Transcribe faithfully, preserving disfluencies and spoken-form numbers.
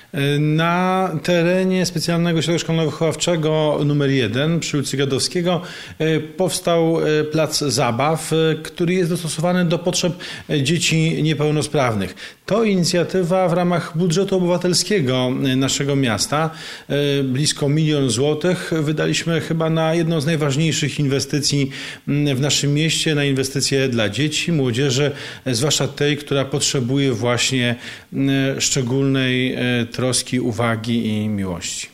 Na terenie Specjalnego Ośrodka Szkolno-Wychowawczego numer jeden przy ulicy Gadowskiego powstał plac zabaw, który jest dostosowany do potrzeb dzieci niepełnosprawnych. To inicjatywa w ramach budżetu obywatelskiego naszego miasta. Blisko milion złotych wydaliśmy chyba na jedną z najważniejszych inwestycji w naszym mieście, na inwestycje dla dzieci, młodzieży, zwłaszcza tej, która potrzebuje właśnie szczególnej troski, uwagi i miłości.